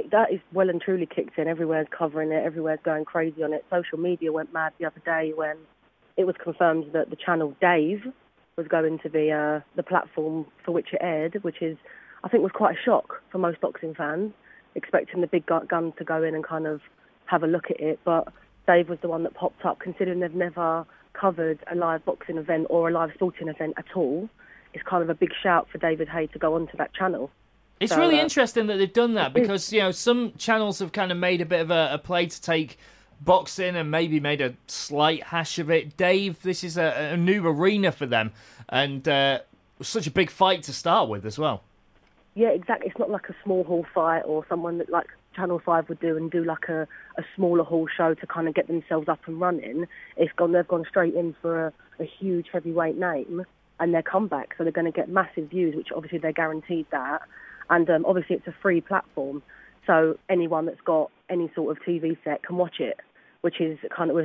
that is well and truly kicked in. Everywhere's covering it. Everywhere's going crazy on it. Social media went mad the other day when it was confirmed that the channel Dave was going to be the platform for which it aired, which is, I think, was quite a shock for most boxing fans, expecting the big gun to go in and kind of have a look at it. But Dave was the one that popped up, considering they've never covered a live boxing event or a live sporting event at all. It's kind of a big shout for David Haye to go onto that channel. It's really interesting that they've done that because, you know, some channels have kind of made a bit of a play to take boxing and maybe made a slight hash of it. Dave, this is a new arena for them and such a big fight to start with as well. Yeah, exactly. It's not like a small hall fight or someone that like Channel 5 would do and do like a smaller hall show to kind of get themselves up and running. They've gone straight in for a huge heavyweight name and their comeback, so they're going to get massive views, which obviously they're guaranteed that. And obviously it's a free platform, so anyone that's got any sort of TV set can watch it, which is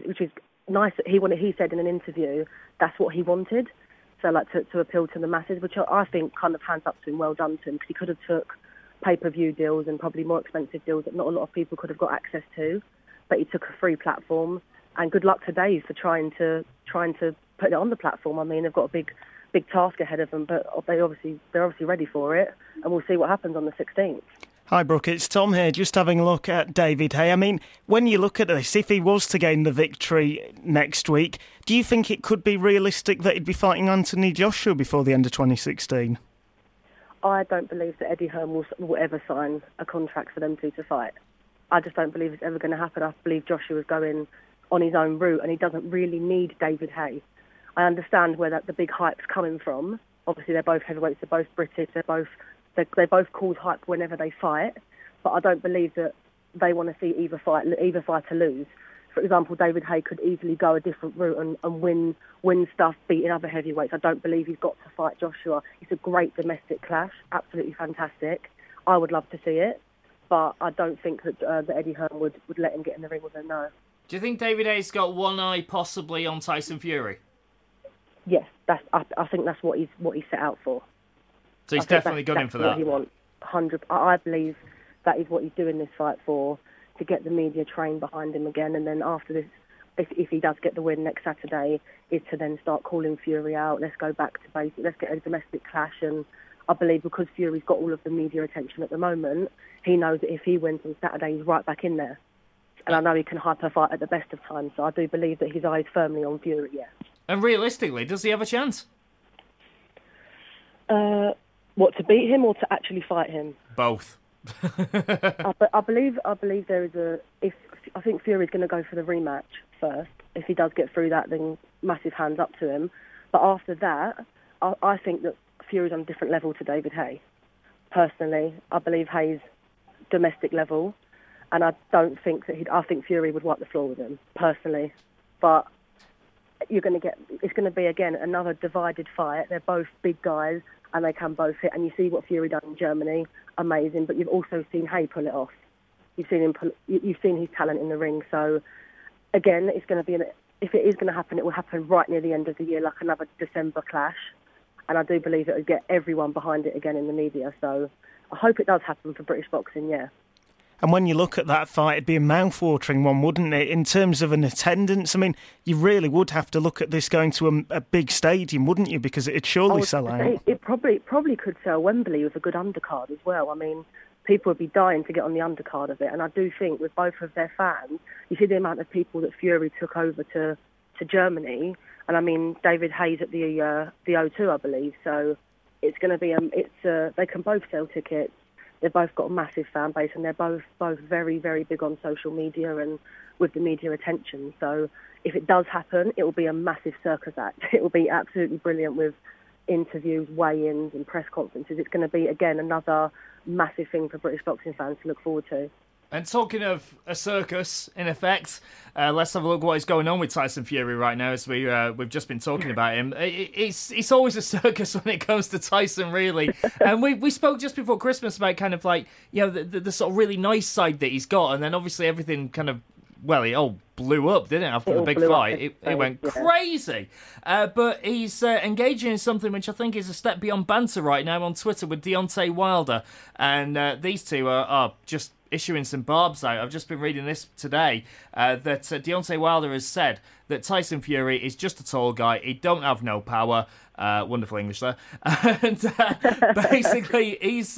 nice. He said in an interview that's what he wanted, so like to appeal to the masses, which I think kind of hands up to him, well done to him, because he could have took pay-per-view deals and probably more expensive deals that not a lot of people could have got access to, but he took a free platform. And good luck to Dave for trying to put it on the platform. I mean, they've got a big task ahead of them, but they're obviously ready for it, and we'll see what happens on the 16th. Hi, Brooke, it's Tom here, just having a look at David Haye. I mean, when you look at this, if he was to gain the victory next week, do you think it could be realistic that he'd be fighting Anthony Joshua before the end of 2016? I don't believe that Eddie Hearn will ever sign a contract for them two to fight. I just don't believe it's ever going to happen. I believe Joshua is going on his own route, and he doesn't really need David Haye. I understand where the big hype's coming from. Obviously, they're both heavyweights, they're both British, they both cause hype whenever they fight. But I don't believe that they want to see either fighter lose. For example, David Haye could easily go a different route and win stuff, beating other heavyweights. I don't believe he's got to fight Joshua. It's a great domestic clash, absolutely fantastic. I would love to see it, but I don't think that Eddie Hearn would let him get in the ring with him, no. Do you think David Haye's got one eye possibly on Tyson Fury? Yes, I think that's what he's set out for. So he's definitely got him for that. He wants 100. I believe that is what he's doing this fight for, to get the media trained behind him again, and then after this, if he does get the win next Saturday, is to then start calling Fury out. Let's go back to basics. Let's get a domestic clash. And I believe because Fury's got all of the media attention at the moment, he knows that if he wins on Saturday, he's right back in there. And I know he can hyper fight at the best of times, so I do believe that his eye is firmly on Fury, yes. And realistically, does he have a chance? What, to beat him or to actually fight him? Both. I believe there is I think Fury's going to go for the rematch first. If he does get through that, then massive hands up to him. But after that, I think that Fury's on a different level to David Haye. Personally, I believe Haye's domestic level, and I don't think that I think Fury would wipe the floor with him personally. But it's going to be again another divided fight. They're both big guys, and they can both hit. And you see what Fury done in Germany, amazing. But you've also seen Haye pull it off. You've seen his talent in the ring. So again, it's going to be if it is going to happen, it will happen right near the end of the year, like another December clash. And I do believe it would get everyone behind it again in the media. So I hope it does happen for British boxing. Yeah. And when you look at that fight, it'd be a mouth-watering one, wouldn't it? In terms of an attendance, I mean, you really would have to look at this going to a big stadium, wouldn't you? Because it'd surely sell out. It probably could sell Wembley with a good undercard as well. I mean, people would be dying to get on the undercard of it. And I do think with both of their fans, you see the amount of people that Fury took over to Germany. And I mean, David Haye's at the O2, I believe. So it's going to be they can both sell tickets. They've both got a massive fan base, and they're both very, very big on social media and with the media attention. So if it does happen, it will be a massive circus act. It will be absolutely brilliant with interviews, weigh-ins and press conferences. It's going to be, again, another massive thing for British boxing fans to look forward to. And talking of a circus, in effect, let's have a look what is going on with Tyson Fury right now as we've just been talking about him. It's always a circus when it comes to Tyson, really. And we spoke just before Christmas about kind of like, you know, the sort of really nice side that he's got, and then obviously everything kind of well, it all blew up, didn't it, after the big fight? It went crazy. But he's engaging in something which I think is a step beyond banter right now on Twitter with Deontay Wilder. And these two are just issuing some barbs out. I've just been reading this today, that Deontay Wilder has said that Tyson Fury is just a tall guy. He don't have no power. Wonderful English there. And basically,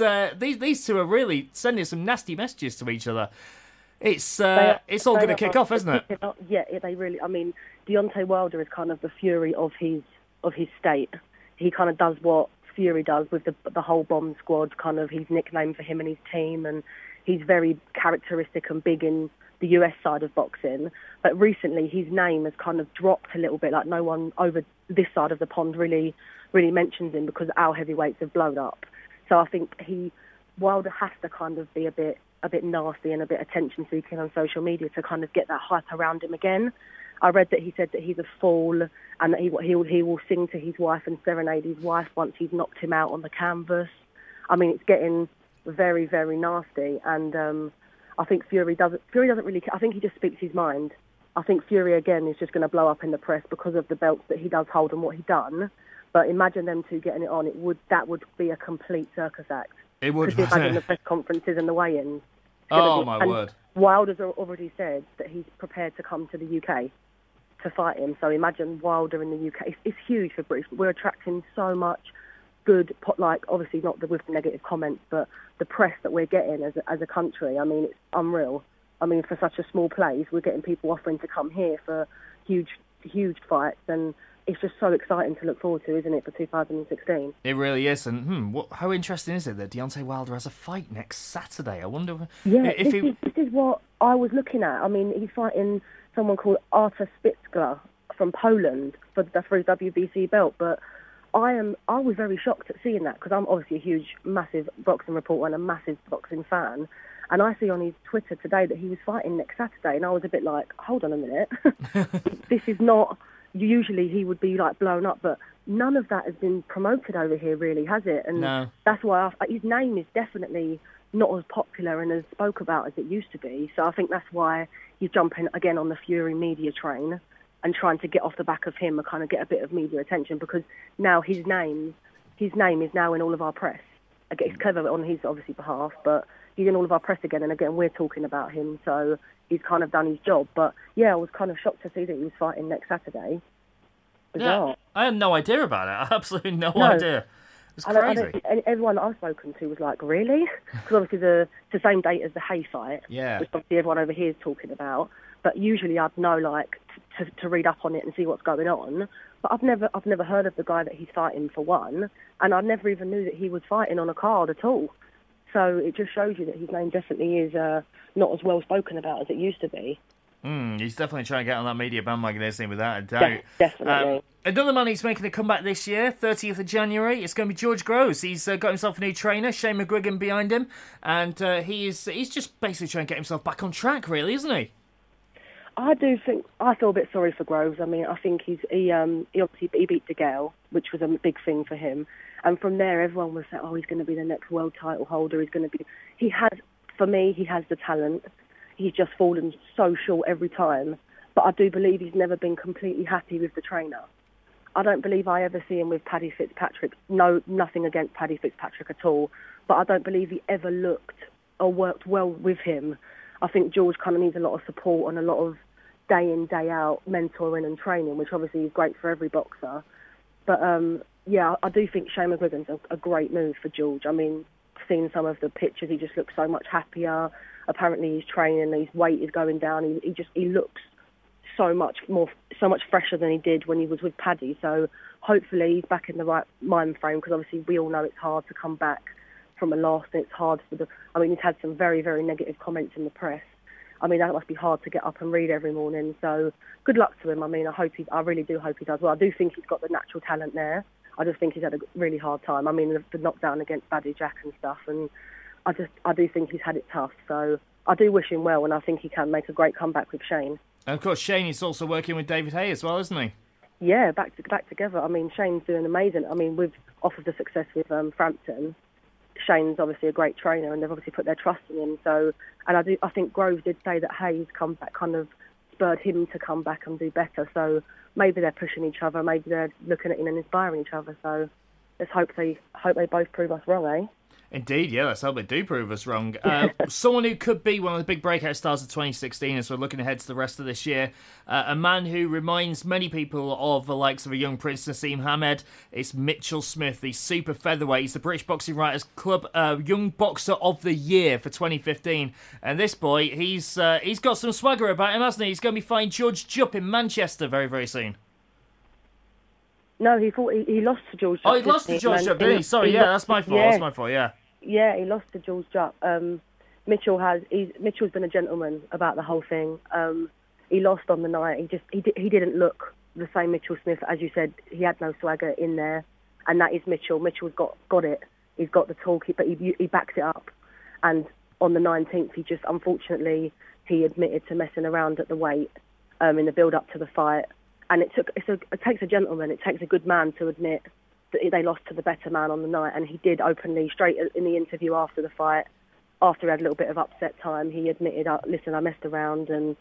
these two are really sending some nasty messages to each other. It's all going to kick off, isn't it? Yeah, they really. I mean, Deontay Wilder is kind of the Fury of his state. He kind of does what Fury does with the whole bomb squad, kind of his nickname for him and his team, and he's very characteristic and big in the US side of boxing. But recently, his name has kind of dropped a little bit. Like no one over this side of the pond really mentions him because our heavyweights have blown up. So I think Wilder has to kind of be a bit nasty and a bit attention-seeking on social media to kind of get that hype around him again. I read that he said that he's a fool and that he will sing to his wife and serenade his wife once he's knocked him out on the canvas. I mean, it's getting very, very nasty, and I think Fury doesn't really care. I think he just speaks his mind. I think Fury, again, is just going to blow up in the press because of the belts that he does hold and what he's done. But imagine them two getting it on. That would be a complete circus act. It would. Could you imagine the press conferences and the weigh-ins? Oh, my word. Wilder's already said that he's prepared to come to the UK to fight him. So imagine Wilder in the UK. It's huge for British. We're attracting so much good, like, obviously not with the negative comments, but the press that we're getting as a country. I mean, it's unreal. I mean, for such a small place, we're getting people offering to come here for huge fights, and it's just so exciting to look forward to, isn't it, for 2016? It really is. And how interesting is it that Deontay Wilder has a fight next Saturday? I wonder this is what I was looking at. I mean, he's fighting someone called Artur Spitzler from Poland for his WBC belt, but I was very shocked at seeing that because I'm obviously a huge, massive boxing reporter and a massive boxing fan. And I see on his Twitter today that he was fighting next Saturday, and I was a bit like, hold on a minute. This is not... Usually he would be like blown up, but none of that has been promoted over here, really, has it? And no. That's why his name is definitely not as popular and as spoke about as it used to be. So I think that's why he's jumping again on the Fury media train and trying to get off the back of him and kind of get a bit of media attention, because now his name is now in all of our press. It's clever on his obviously behalf, but he's in all of our press again, and again we're talking about him, so he's kind of done his job. But yeah, I was kind of shocked to see that he was fighting next Saturday. Bizarre. Yeah, I had no idea about it. Absolutely no idea. It's crazy. And everyone that I've spoken to was like, really? Because obviously it's the same date as the Hay fight, yeah, which obviously everyone over here is talking about. But usually I'd know, like, to read up on it and see what's going on. But I've never heard of the guy that he's fighting, for one, and I never even knew that he was fighting on a card at all. So it just shows you that his name definitely is not as well spoken about as it used to be. He's definitely trying to get on that media bandwagon, isn't he, without a doubt. Definitely. Another man who's making a comeback this year, 30th of January, it's going to be George Groves. He's got himself a new trainer, Shane McGuigan, behind him, and he's just basically trying to get himself back on track, really, isn't he? I feel a bit sorry for Groves. I mean, I think he beat DeGale, which was a big thing for him. And from there, everyone was saying, he's going to be the next world title holder. He has the talent. He's just fallen so short every time. But I do believe he's never been completely happy with the trainer. I don't believe I ever see him with Paddy Fitzpatrick. No, nothing against Paddy Fitzpatrick at all. But I don't believe he ever looked or worked well with him. I think George kind of needs a lot of support and a lot of day in, day out mentoring and training, which obviously is great for every boxer. But yeah, I do think Shane McGuigan's a great move for George. I mean, seeing some of the pictures, he just looks so much happier. Apparently he's training, his weight is going down. He looks so much fresher than he did when he was with Paddy. So hopefully he's back in the right mind frame, because obviously we all know it's hard to come back from a loss, and it's hard he's had some very, very negative comments in the press. I mean, that must be hard to get up and read every morning. So good luck to him. I mean, I really do hope he does well. I do think he's got the natural talent there. I just think he's had a really hard time. I mean, the knockdown against Baddy Jack and stuff, and I do think he's had it tough. So I do wish him well, and I think he can make a great comeback with Shane. And of course, Shane is also working with David Haye as well, isn't he? Yeah, back together. I mean, Shane's doing amazing. I mean, off of the success with Frampton, Shane's obviously a great trainer, and they've obviously put their trust in him. So, and I think Groves did say that Hayes' comeback kind of spurred him to come back and do better. So maybe they're pushing each other, maybe they're looking at it and inspiring each other. So let's hope they both prove us wrong, eh? Indeed, yeah, let's hope they do prove us wrong. Someone who could be one of the big breakout stars of 2016 as we're looking ahead to the rest of this year. A man who reminds many people of the likes of a young Prince Nassim Hamed. It's Mitchell Smith, the super featherweight. He's the British Boxing Writers Club Young Boxer of the Year for 2015. And this boy, he's got some swagger about him, hasn't he? He's going to be fighting George Jupp in Manchester very, very soon. No, he lost to George Jupp. Oh, he lost to George Jupp, didn't he? Sorry, that's my fault. Yeah. That's my fault, yeah. Yeah, he lost to Jules Jupp. Mitchell's been a gentleman about the whole thing. He lost on the night. He didn't look the same Mitchell Smith, as you said. He had no swagger in there, and that is Mitchell. Mitchell's got it. He's got the toolkit, but he backs it up. And on the 19th, unfortunately he admitted to messing around at the weight in the build up to the fight. And it takes a gentleman. It takes a good man to admit that they lost to the better man on the night, and he did openly, straight in the interview after the fight, after he had a little bit of upset time, he admitted, listen, I messed around, and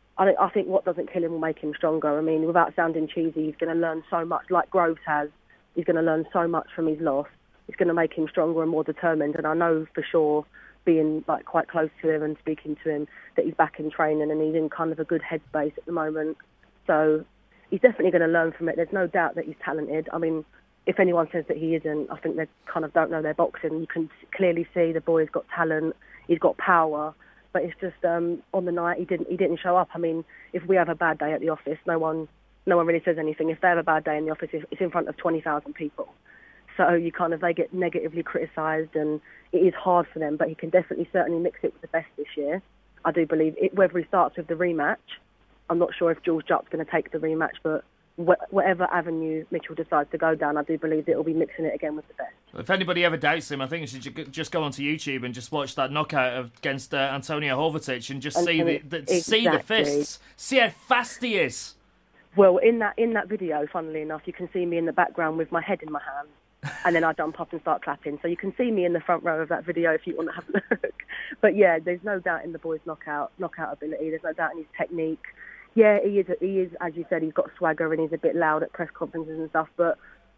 I think what doesn't kill him will make him stronger. I mean, without sounding cheesy, he's going to learn so much, like Groves has. He's going to learn so much from his loss. It's going to make him stronger and more determined, and I know for sure, being like quite close to him and speaking to him, that he's back in training and he's in kind of a good headspace at the moment. So he's definitely going to learn from it. There's no doubt that he's talented. I mean, if anyone says that he isn't, I think they kind of don't know their boxing. You can clearly see the boy's got talent, he's got power, but it's just on the night he didn't show up. I mean, if we have a bad day at the office, no one really says anything. If they have a bad day in the office, it's in front of 20,000 people. So they get negatively criticised, and it is hard for them. But he can certainly mix it with the best this year. I do believe it. Whether he starts with the rematch, I'm not sure if Jules Jupp's going to take the rematch, but whatever avenue Mitchell decides to go down, I do believe that it'll be mixing it again with the best. If anybody ever doubts him, I think you should just go onto YouTube and just watch that knockout against Antonio Horvatic and just see the fists, see how fast he is. Well, in that video, funnily enough, you can see me in the background with my head in my hand, and then I jump up and start clapping. So you can see me in the front row of that video if you want to have a look. But yeah, there's no doubt in the boy's knockout ability. There's no doubt in his technique. Yeah, he is, as you said, he's got swagger and he's a bit loud at press conferences and stuff, but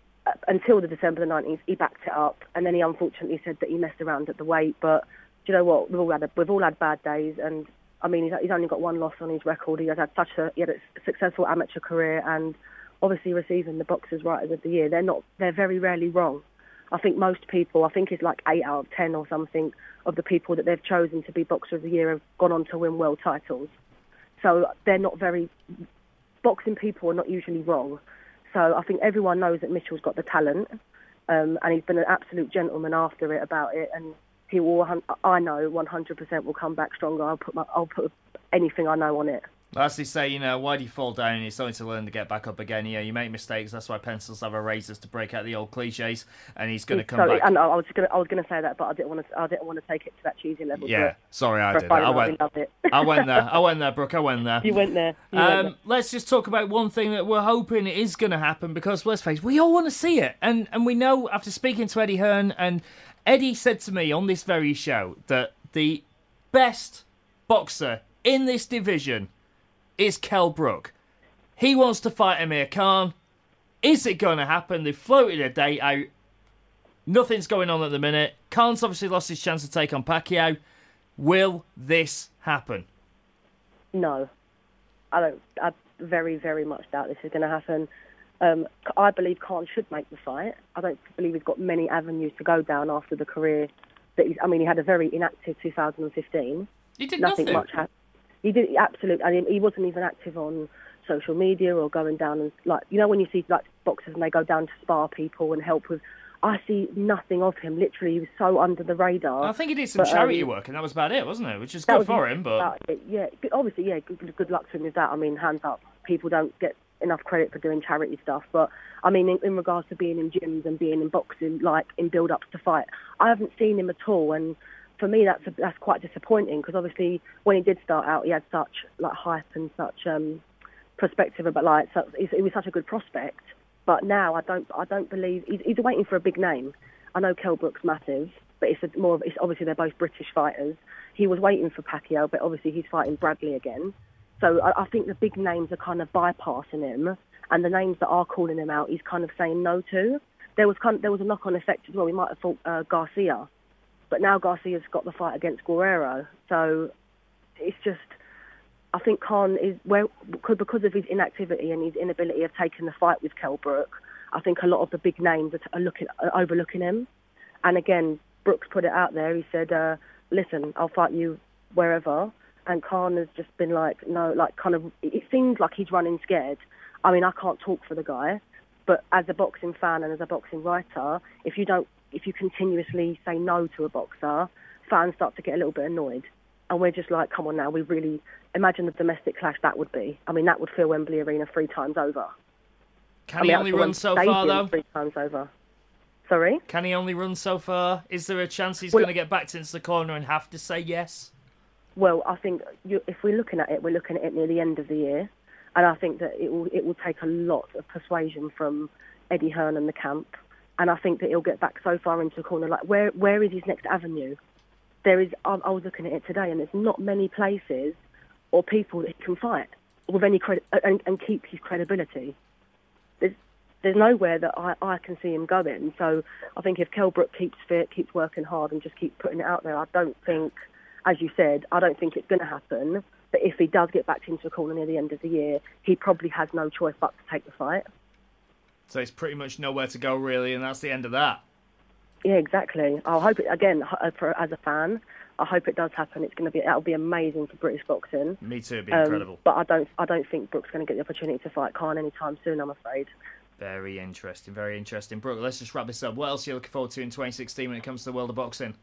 until the December the 19th, he backed it up, and then he unfortunately said that he messed around at the weight, but do you know what? We've all had bad days, and I mean, he's only got one loss on his record. He had a successful amateur career, and obviously receiving the Boxers Writers of the Year. They're very rarely wrong. I think most people, it's like 8 out of 10 or something of the people that they've chosen to be Boxer of the Year have gone on to win world titles. So they're not boxing people are not usually wrong. So I think everyone knows that Mitchell's got the talent, and he's been an absolute gentleman after it about it, and he will, I know 100% will come back stronger. I'll put anything I know on it. As they say, why do you fall down? It's only to learn to get back up again. You make mistakes. That's why pencils have erasers, to break out the old cliches. And he's going to come back. And I was going to say that, but I didn't want to take it to that cheesy level. Yeah, sorry, I did. I went there, Brooke. I went there. You went there. Let's just talk about one thing that we're hoping is going to happen, because let's face it, we all want to see it, and we know after speaking to Eddie Hearn, and Eddie said to me on this very show that the best boxer in this division is Kell Brook. He wants to fight Amir Khan. Is it going to happen? They've floated a date out. Nothing's going on at the minute. Khan's obviously lost his chance to take on Pacquiao. Will this happen? No. I very, very much doubt this is going to happen. I believe Khan should make the fight. I don't believe he's got many avenues to go down after the career that he had a very inactive 2015. He did nothing. Much happened. He did, absolutely. I mean, he wasn't even active on social media or going down and when you see boxers and they go down to spar people and help with. I see nothing of him. Literally, he was so under the radar. I think he did some charity work, and that was about it, wasn't it? Which is good for him, but yeah, obviously, yeah, good luck to him with that. I mean, hands up. People don't get enough credit for doing charity stuff, but I mean, in regards to being in gyms and being in boxing, like in build-ups to fight, I haven't seen him at all, and for me, that's quite disappointing, because obviously when he did start out, he had such hype and such perspective about he was such a good prospect. But now I don't believe he's waiting for a big name. I know Kell Brook's massive, but it's obviously they're both British fighters. He was waiting for Pacquiao, but obviously he's fighting Bradley again. So I think the big names are kind of bypassing him, and the names that are calling him out, he's kind of saying no to. There was a knock-on effect as well. We might have thought Garcia, but now Garcia's got the fight against Guerrero. So it's just, I think Khan is because of his inactivity and his inability of taking the fight with Kell Brook. I think a lot of the big names are overlooking him. And again, Brooks put it out there. He said, "Listen, I'll fight you wherever." And Khan has just been like, no, like kind of. It seems like he's running scared. I mean, I can't talk for the guy, but as a boxing fan and as a boxing writer, if you continuously say no to a boxer, fans start to get a little bit annoyed. And we're just like, come on now, we really imagine the domestic clash that would be. I mean, that would fill Wembley Arena 3 times over. Can he only run so far, though? 3 times over. Sorry? Can he only run so far? Is there a chance he's going to get backed into the corner and have to say yes? Well, I think if we're looking at it near the end of the year. And I think that it will take a lot of persuasion from Eddie Hearn and the camp. And I think that he'll get back so far into the corner. Like, where is his next avenue? There is. I was looking at it today, and there's not many places or people that he can fight with any credit and keep his credibility. There's nowhere that I can see him going. So I think if Kell Brook keeps fit, keeps working hard, and just keeps putting it out there, I don't think, as you said, I don't think it's going to happen. But if he does get back into a corner near the end of the year, he probably has no choice but to take the fight. So it's pretty much nowhere to go, really, and that's the end of that. Yeah, exactly. I hope it, again, as a fan, I hope it does happen. That'll be amazing for British boxing. Me too, it'd be incredible. But I don't think Brooks going to get the opportunity to fight Khan anytime soon, I'm afraid. Very interesting, very interesting. Brooke, let's just wrap this up. What else are you looking forward to in 2016 when it comes to the world of boxing?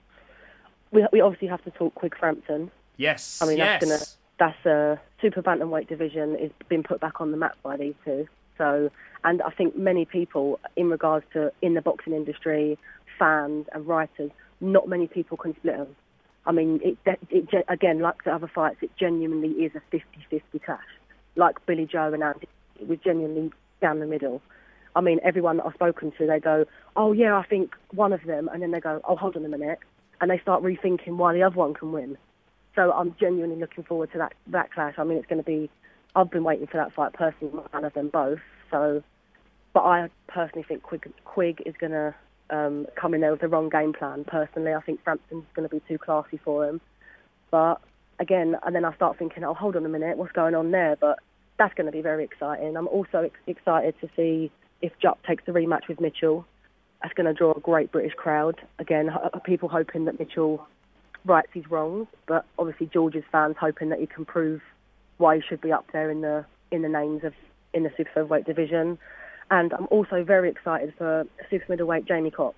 We obviously have to talk Quigg Frampton. Yes, I mean, yes. that's a super bantamweight division is been put back on the map by these two. So, and I think many people, in regards to in the boxing industry, fans and writers, not many people can split them. I mean, it again, like the other fights, it genuinely is a 50-50 clash. Like Billy Joe and Andy, it was genuinely down the middle. I mean, everyone that I've spoken to, they go, "Oh yeah, I think one of them," and then they go, "Oh, hold on a minute," and they start rethinking why the other one can win. So I'm genuinely looking forward to that clash. I mean, it's going to be. I've been waiting for that fight personally, I'm a fan of them both. So, but I personally think Quigg is going to come in there with the wrong game plan. Personally, I think Frampton's going to be too classy for him. But again, and then I start thinking, "Oh, hold on a minute, what's going on there?" But that's going to be very exciting. I'm also excited to see if Jupp takes the rematch with Mitchell. That's going to draw a great British crowd. Again, people hoping that Mitchell rights his wrongs, but obviously George's fans hoping that he can prove why he should be up there in the names in the super featherweight division. And I'm also very excited for super middleweight Jamie Cox.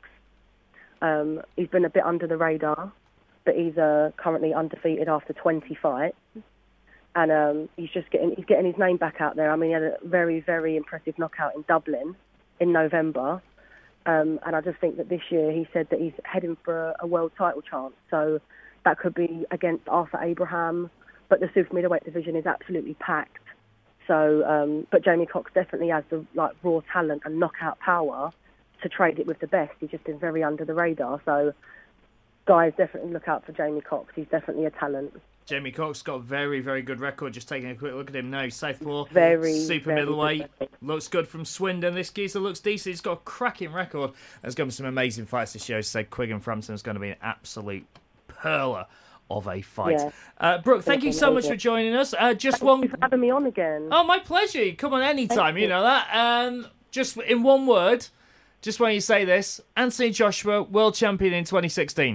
He's been a bit under the radar, but he's currently undefeated after 20 fights. And he's getting his name back out there. I mean, he had a very, very impressive knockout in Dublin in November. And I just think that this year he said that he's heading for a world title chance. So that could be against Arthur Abraham. But the super middleweight division is absolutely packed. So, but Jamie Cox definitely has the raw talent and knockout power to trade it with the best. He's just been very under the radar. So guys, definitely look out for Jamie Cox. He's definitely a talent. Jamie Cox got a very, very good record. Just taking a quick look at him now. Southpaw, super very middleweight. Looks good from Swindon. This geezer looks decent. He's got a cracking record. There's going to be some amazing fights this year. So Quigg and Frampton is going to be an absolute perler of a fight. Yeah. Brooke, thank you so much for joining us. Thank you for having me on again. Oh, my pleasure. Come on anytime. You know that. Just in one word, just when you say this, Anthony Joshua, world champion in 2016.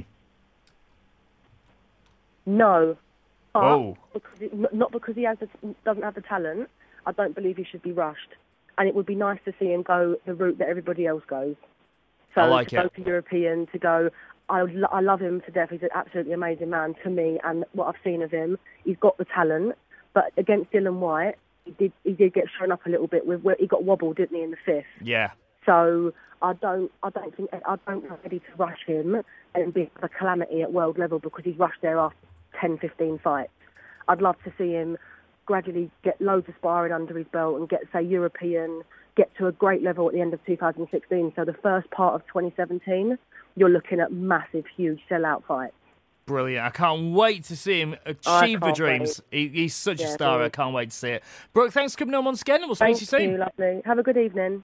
No. Oh. Not because he doesn't have the talent. I don't believe he should be rushed. And it would be nice to see him go the route that everybody else goes. So I like to go to European, to go... I love him to death. He's an absolutely amazing man to me, and what I've seen of him, he's got the talent. But against Dylan White, he did get shown up a little bit with where he got wobbled, didn't he, in the fifth? Yeah. So I don't think ready to rush him and be a calamity at world level because he's rushed there after 10, 15 fights. I'd love to see him gradually get loads of sparring under his belt and get, say, European, get to a great level at the end of 2016. So the first part of 2017, you're looking at massive, huge sellout fights. Brilliant. I can't wait to see him achieve the dreams. He's such a star. I can't wait to see it. Brooke, thanks for coming on once again, and we'll speak to you soon. Thank you, lovely. Have a good evening.